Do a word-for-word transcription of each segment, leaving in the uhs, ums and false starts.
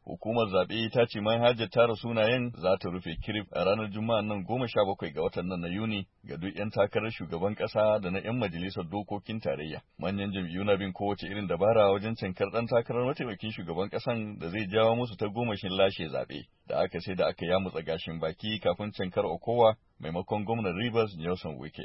Hukumar zaɓe ta ce manhajar tara sunayen za ta rufe kirif a ranar Juma'a nan goma sha bakwai ga watan nan na Yuni ga duk 'yan takarar shugaban ƙasa da na 'yan majalisar dokokin tarayya. Manyan jam'iyyu na bin kowace irin dabara wajen cinkar ɗan takarar mataimakin shugaban ƙasan da zai jawo musu ta gomashin lashe zaɓe. Da aka sai da aka yamutsa gashin baki kafin cinkar Okowa maimakon gwamnan Rivers Nelson Wike.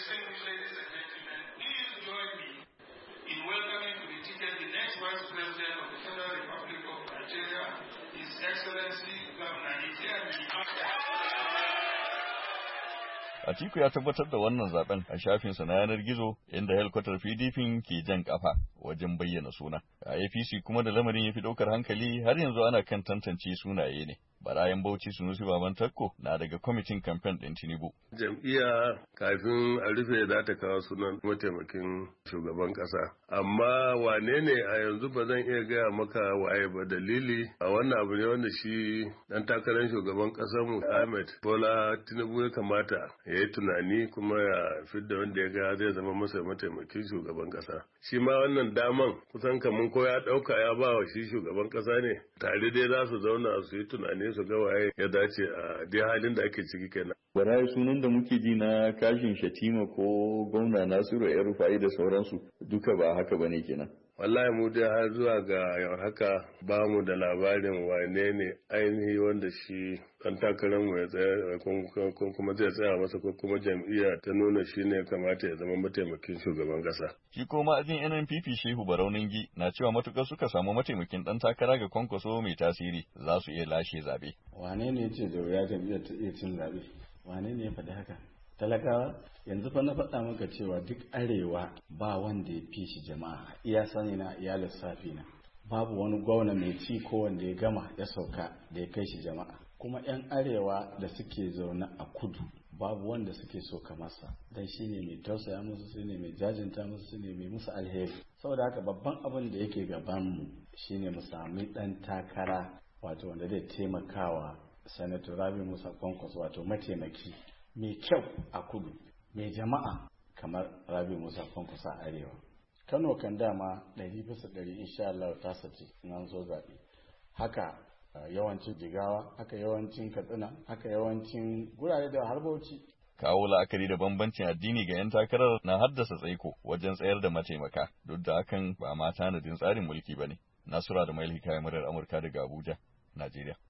Atiku ya tabbatar da wannan zaben a shafinsa na yanar gizo inda helkwatar P D P ke jan kafa wajen bayyana suna. A A P C kuma da lamarin ya fi ɗaukar hankali har yanzu ana kan tantance sunaye ne. Barayan Bauchi Sunusi Baban Takko na daga kwamitin kamfen ɗin Tinubu. Jam'iyya kafin a rufe za ta kawo sunan mataimakin shugaban ƙasa. Amma wane ne a yanzu ba zan iya gaya maka waye ba dalili a wannan abu ne wanda shi ɗan takarar shugaban ƙasar mu Ahmed Bola Tinubu ya kamata ya yi tunani kuma ya fidda wanda ya ga zai zama masa mataimakin shugaban ƙasa. Shi ma wannan daman kusan kamun ko ya ɗauka ya ba wa shi shugaban ƙasa ne tare dai za su zauna su yi tunani su ga waye ya dace a dai halin da ake ciki kenan. Barayi sunan da muke ji na kashin Shatima ko gwamna Nasiru El Rufai da sauransu duka ba haka bane kenan. Wallahi mu dai har zuwa ga yau haka ba mu da labarin wane ne ainihi wanda shi ɗan takarar mu ya tsaya ko kuma zai tsaya masa ko kuma jam'iyya ta nuna shi ne kamata ya zama mataimakin shugaban ƙasa. Shi ko ma'ajin N N P P Shehu Barauningi na cewa matukar suka samu mataimakin ɗan takara ga Kwankwaso mai tasiri za su iya lashe zaɓe. Wane ne ce da wuya jam'iyyar ta iya cin zaɓe? Wane ne ya faɗi haka? Talakawa yanzu fa na faɗa maka cewa duk arewa ba wanda ya fi shi jama'a iya sani na iya lissafi na babu wani gwamna mai ci ko wanda ya gama ya sauka da ya kai shi jama'a kuma yan arewa da suke zaune a kudu babu wanda suke so kamarsa dan shine mai tausaya musu shine mai jajinta musu shine mai musu alheri saboda haka babban abin da yake gaban mu shine mu sami dan takara wato wanda zai taimakawa Sanato Rabi Musa Kwankwaso wato mataimaki mai kyau a kudu mai jama'a kamar Rabi Musa Kwankwaso a arewa. Kano kan dama ɗari bisa ɗari insha Allah ta sace nan zo zaɓe. Haka yawancin Jigawa, haka yawancin Katsina, haka yawancin gurare da har Bauchi. Kawo la'akari da bambancin addini ga 'yan takarar na haddasa tsaiko wajen tsayar da mataimaka, duk da hakan ba ma tanadin tsarin mulki ba ne. Nasura da Mail Hikaya murar Amurka daga Abuja, Najeriya.